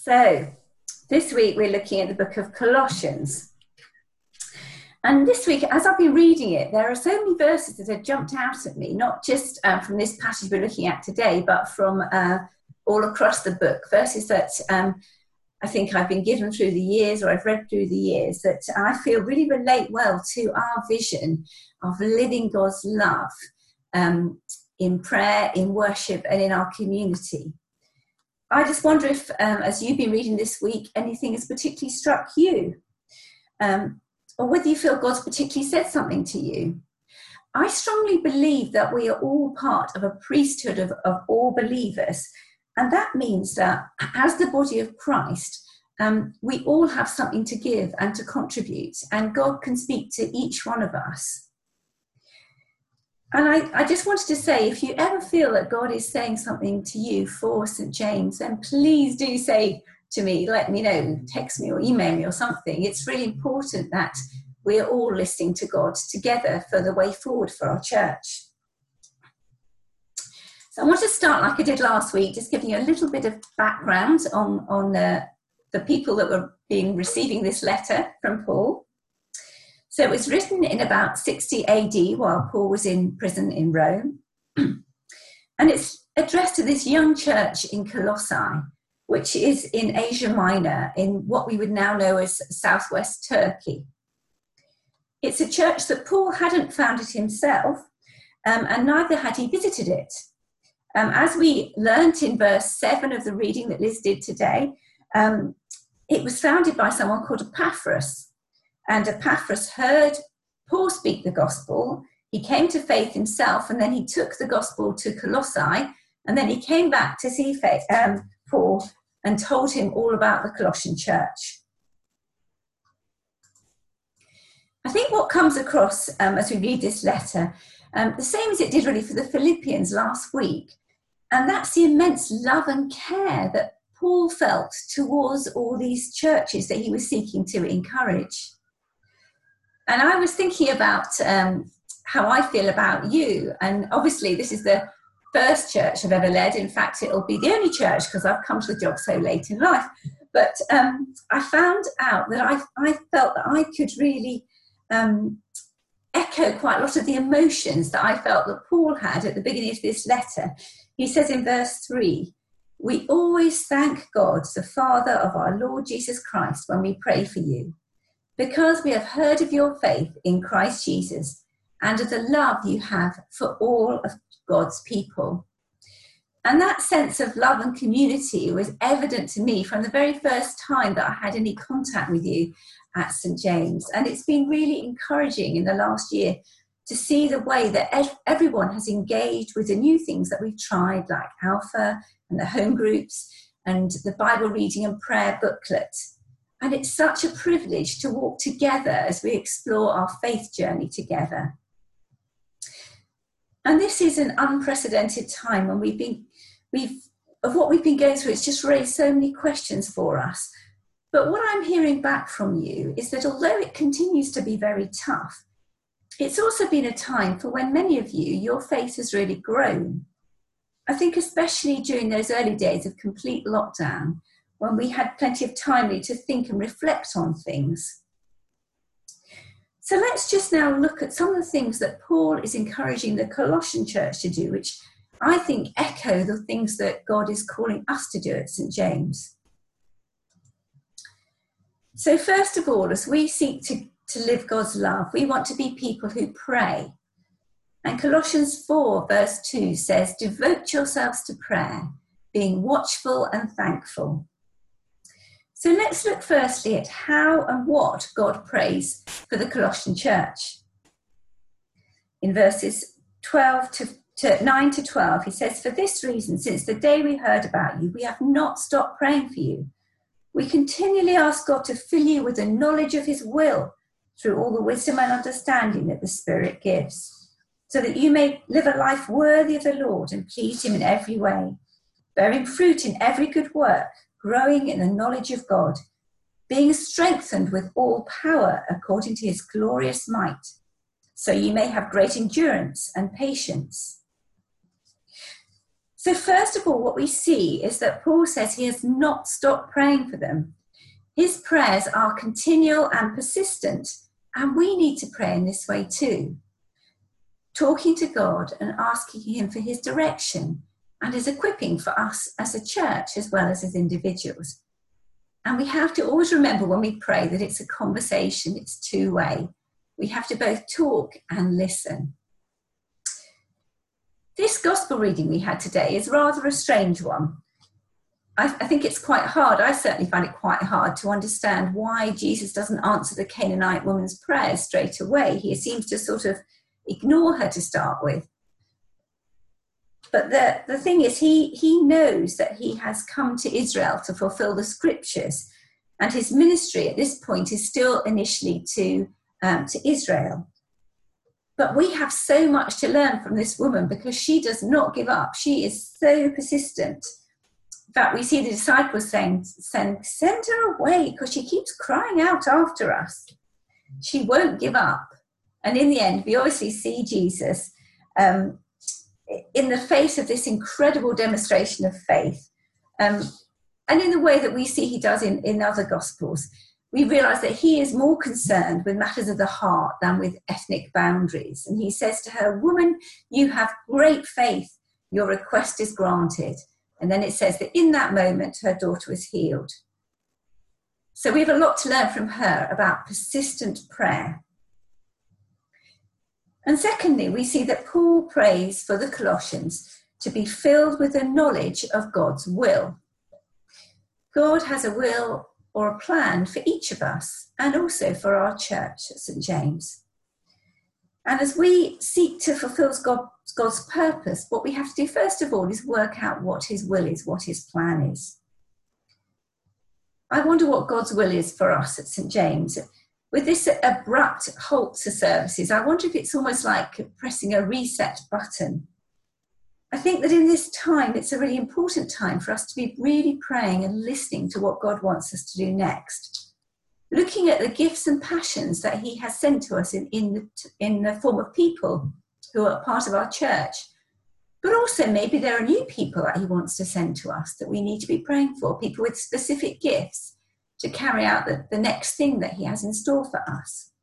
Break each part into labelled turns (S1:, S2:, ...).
S1: So this week we're looking at the book of Colossians. And this week, as I've been reading it, there are so many verses that have jumped out at me, not just from this passage we're looking at today, but from all across the book. Verses that I think I've been given through the years, or I've read through the years, that I feel really relate well to our vision of living God's love in prayer, in worship, and in our community. I just wonder if, as you've been reading this week, anything has particularly struck you, or whether you feel God's particularly said something to you. I strongly believe that we are all part of a priesthood of all believers, and that means that as the body of Christ, we all have something to give and to contribute, and God can speak to each one of us. And I just wanted to say, if you ever feel that God is saying something to you for St. James, then please do say to me, let me know, text me or email me or something. It's really important that we're all listening to God together for the way forward for our church. So I want to start like I did last week, just giving you a little bit of background on the people that were receiving this letter from Paul. So it was written in about 60 AD while Paul was in prison in Rome. And it's addressed to this young church in Colossae, which is in Asia Minor, in what we would now know as southwest Turkey. It's a church that Paul hadn't founded himself, and neither had he visited it. As we learnt in verse 7 of the reading that Liz did today, it was founded by someone called Epaphras. And Epaphras heard Paul speak the gospel. He came to faith himself, and then he took the gospel to Colossae, and then he came back to see Paul and told him all about the Colossian church. I think what comes across as we read this letter, the same as it did really for the Philippians last week, and that's the immense love and care that Paul felt towards all these churches that he was seeking to encourage. And I was thinking about how I feel about you. And obviously, this is the first church I've ever led. In fact, it'll be the only church because I've come to the job so late in life. But I found out that I felt that I could really echo quite a lot of the emotions that I felt that Paul had at the beginning of this letter. He says in verse 3, "We always thank God, the Father of our Lord Jesus Christ, when we pray for you, because we have heard of your faith in Christ Jesus and of the love you have for all of God's people." And that sense of love and community was evident to me from the very first time that I had any contact with you at St. James. And it's been really encouraging in the last year to see the way that everyone has engaged with the new things that we've tried, like Alpha and the home groups and the Bible reading and prayer booklet. And it's such a privilege to walk together as we explore our faith journey together. And this is an unprecedented time when of what we've been going through. It's just raised so many questions for us. But what I'm hearing back from you is that although it continues to be very tough, it's also been a time for when many of you, your faith has really grown. I think especially during those early days of complete lockdown, when we had plenty of time really to think and reflect on things. So let's just now look at some of the things that Paul is encouraging the Colossian church to do, which I think echo the things that God is calling us to do at St. James. So first of all, as we seek to live God's love, we want to be people who pray. And Colossians 4 verse 2 says, "Devote yourselves to prayer, being watchful and thankful." So let's look firstly at how and what God prays for the Colossian church. In verses 9 to 12, he says, "For this reason, since the day we heard about you, we have not stopped praying for you. We continually ask God to fill you with the knowledge of his will through all the wisdom and understanding that the Spirit gives, so that you may live a life worthy of the Lord and please him in every way, bearing fruit in every good work, growing in the knowledge of God, being strengthened with all power according to his glorious might, so you may have great endurance and patience." So first of all, what we see is that Paul says he has not stopped praying for them. His prayers are continual and persistent, and we need to pray in this way too. Talking to God and asking him for his direction and his equipping for us as a church as well as individuals. And we have to always remember when we pray that it's a conversation, it's two-way. We have to both talk and listen. This gospel reading we had today is rather a strange one. I think it's quite hard, I certainly find it quite hard to understand why Jesus doesn't answer the Canaanite woman's prayers straight away. He seems to sort of ignore her to start with. But the thing is, he knows that he has come to Israel to fulfill the scriptures, and his ministry at this point is still initially to Israel. But we have so much to learn from this woman because she does not give up. She is so persistent. In fact, we see the disciples saying, send her away because she keeps crying out after us. She won't give up. And in the end, we obviously see Jesus in the face of this incredible demonstration of faith. And in the way that we see he does in other Gospels, we realise that he is more concerned with matters of the heart than with ethnic boundaries. And he says to her, "Woman, you have great faith. Your request is granted." And then it says that in that moment, her daughter was healed. So we have a lot to learn from her about persistent prayer. And secondly, we see that Paul prays for the Colossians to be filled with the knowledge of God's will. God has a will or a plan for each of us and also for our church at St. James. And as we seek to fulfill God's purpose, what we have to do first of all is work out what his will is, what his plan is. I wonder what God's will is for us at St. James. With this abrupt halt to services, I wonder if it's almost like pressing a reset button. I think that in this time, it's a really important time for us to be really praying and listening to what God wants us to do next. Looking at the gifts and passions that he has sent to us in the form of people who are part of our church. But also maybe there are new people that he wants to send to us that we need to be praying for, people with specific gifts to carry out the next thing that he has in store for us.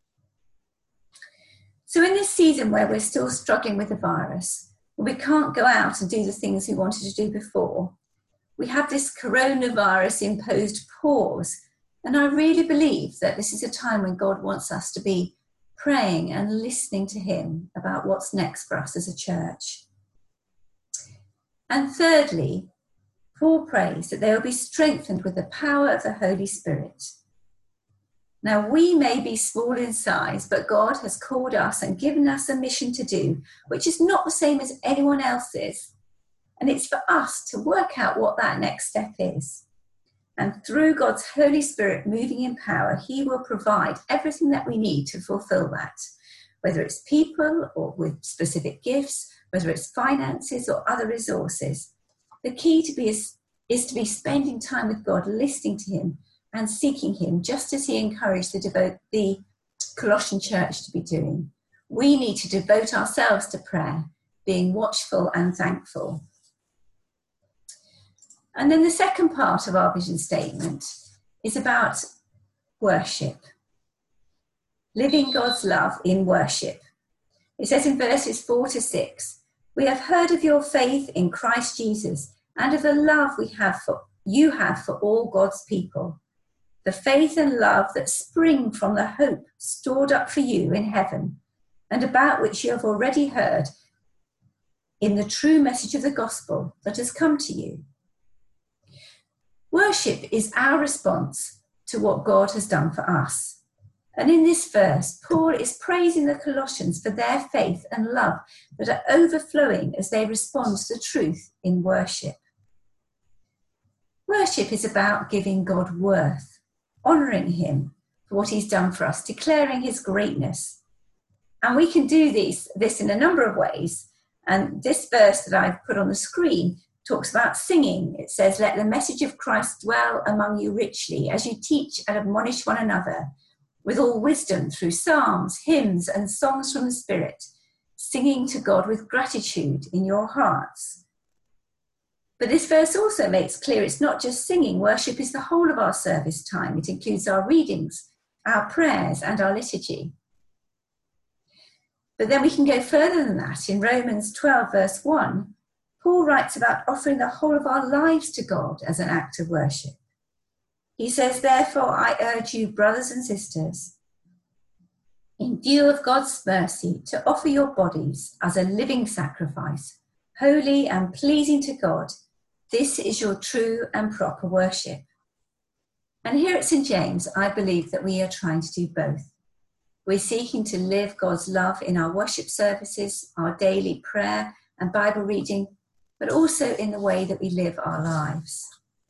S1: So in this season where we're still struggling with the virus, we can't go out and do the things we wanted to do before, we have this coronavirus imposed pause. And I really believe that this is a time when God wants us to be praying and listening to him about what's next for us as a church. And thirdly, Paul prays that they will be strengthened with the power of the Holy Spirit. Now, we may be small in size, but God has called us and given us a mission to do, which is not the same as anyone else's. And it's for us to work out what that next step is. And through God's Holy Spirit moving in power, he will provide everything that we need to fulfill that, whether it's people or with specific gifts, whether it's finances or other resources. The key is to be spending time with God, listening to him and seeking him, just as he encouraged the Colossian church to be doing. We need to devote ourselves to prayer, being watchful and thankful. And then the second part of our vision statement is about worship. Living God's love in worship. It says in verses 4-6, "We have heard of your faith in Christ Jesus and of the love you have for all God's people. The faith and love that spring from the hope stored up for you in heaven, and about which you have already heard in the true message of the gospel that has come to you." Worship is our response to what God has done for us. And in this verse, Paul is praising the Colossians for their faith and love that are overflowing as they respond to the truth in worship. Worship is about giving God worth, honouring him for what he's done for us, declaring his greatness. And we can do this in a number of ways. And this verse that I've put on the screen talks about singing. It says, "Let the message of Christ dwell among you richly as you teach and admonish one another with all wisdom through psalms, hymns, and songs from the Spirit, singing to God with gratitude in your hearts. But this verse also makes clear it's not just singing. Worship is the whole of our service time. It includes our readings, our prayers, and our liturgy. But then we can go further than that. In Romans 12, verse 1, Paul writes about offering the whole of our lives to God as an act of worship. He says, therefore, I urge you, brothers and sisters, in view of God's mercy, to offer your bodies as a living sacrifice, holy and pleasing to God. This is your true and proper worship. And here at St. James, I believe that we are trying to do both. We're seeking to live God's love in our worship services, our daily prayer and Bible reading, but also in the way that we live our lives.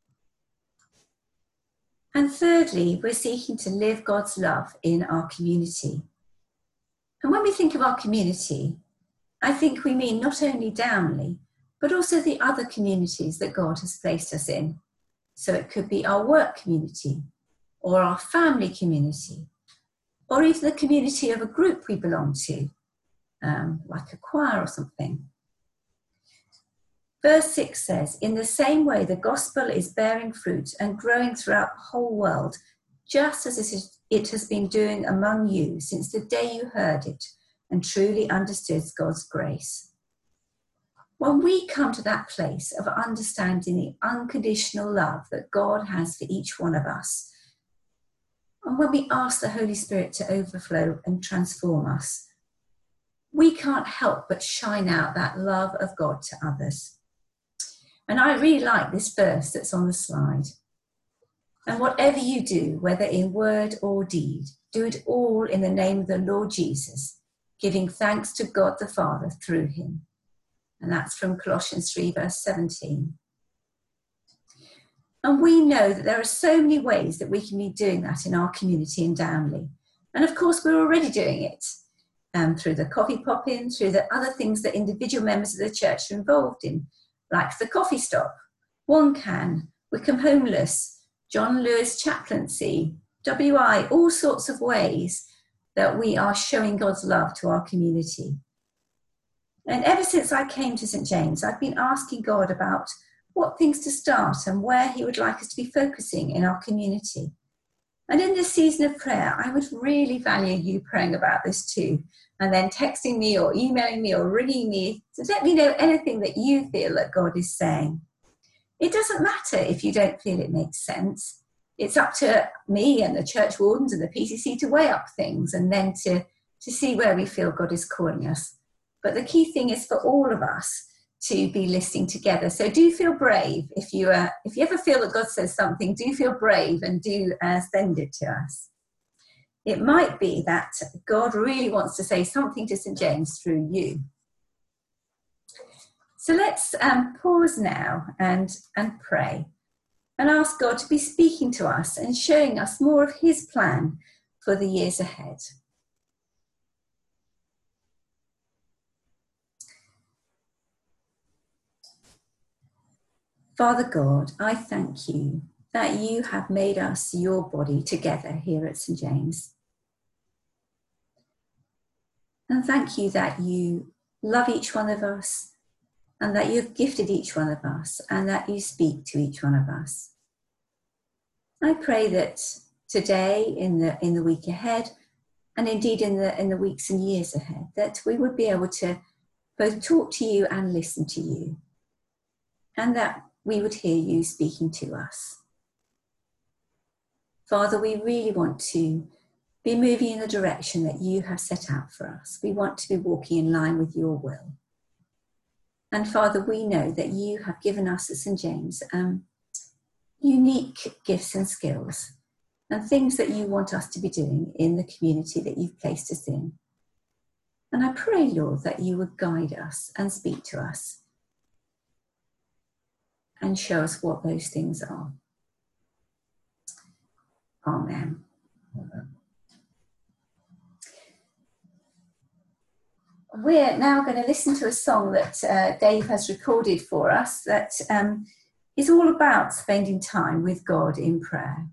S1: And thirdly, we're seeking to live God's love in our community. And when we think of our community, I think we mean not only Downley, but also the other communities that God has placed us in. So it could be our work community, or our family community, or even the community of a group we belong to, like a choir or something. Verse 6 says, in the same way the gospel is bearing fruit and growing throughout the whole world, just as it has been doing among you since the day you heard it and truly understood God's grace. When we come to that place of understanding the unconditional love that God has for each one of us, and when we ask the Holy Spirit to overflow and transform us, we can't help but shine out that love of God to others. And I really like this verse that's on the slide. And whatever you do, whether in word or deed, do it all in the name of the Lord Jesus, giving thanks to God the Father through him. And that's from Colossians 3, verse 17. And we know that there are so many ways that we can be doing that in our community in Downley. And of course, we're already doing it through the coffee pop-in, through the other things that individual members of the church are involved in, like the coffee stop, One Can, Wickham Homeless, John Lewis Chaplaincy, WI, all sorts of ways that we are showing God's love to our community. And ever since I came to St. James, I've been asking God about what things to start and where he would like us to be focusing in our community. And in this season of prayer, I would really value you praying about this too, and then texting me or emailing me or ringing me to let me know anything that you feel that God is saying. It doesn't matter if you don't feel it makes sense. It's up to me and the church wardens and the PCC to weigh up things and then to see where we feel God is calling us. But the key thing is for all of us to be listening together. So do feel brave. If you ever feel that God says something, do feel brave and do send it to us. It might be that God really wants to say something to St. James through you. So let's pause now and pray and ask God to be speaking to us and showing us more of his plan for the years ahead. Father God, I thank you that you have made us your body together here at St. James. And thank you that you love each one of us and that you've gifted each one of us and that you speak to each one of us. I pray that today, in the week ahead, and indeed in the weeks and years ahead, that we would be able to both talk to you and listen to you, and that we would hear you speaking to us. Father, we really want to be moving in the direction that you have set out for us. We want to be walking in line with your will. And Father, we know that you have given us at St. James unique gifts and skills and things that you want us to be doing in the community that you've placed us in. And I pray, Lord, that you would guide us and speak to us and show us what those things are. Amen. Amen. We're now going to listen to a song that Dave has recorded for us that is all about spending time with God in prayer.